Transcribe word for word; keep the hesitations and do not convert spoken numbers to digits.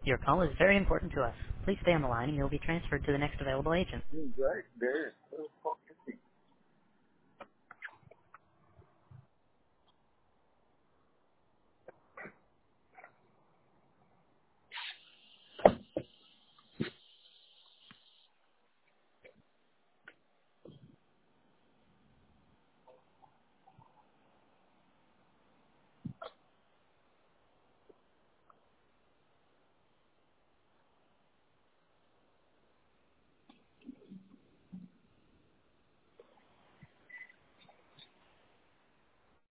Your call is very important to us. Please stay on the line and you'll be transferred to the next available agent. Mm, Right there.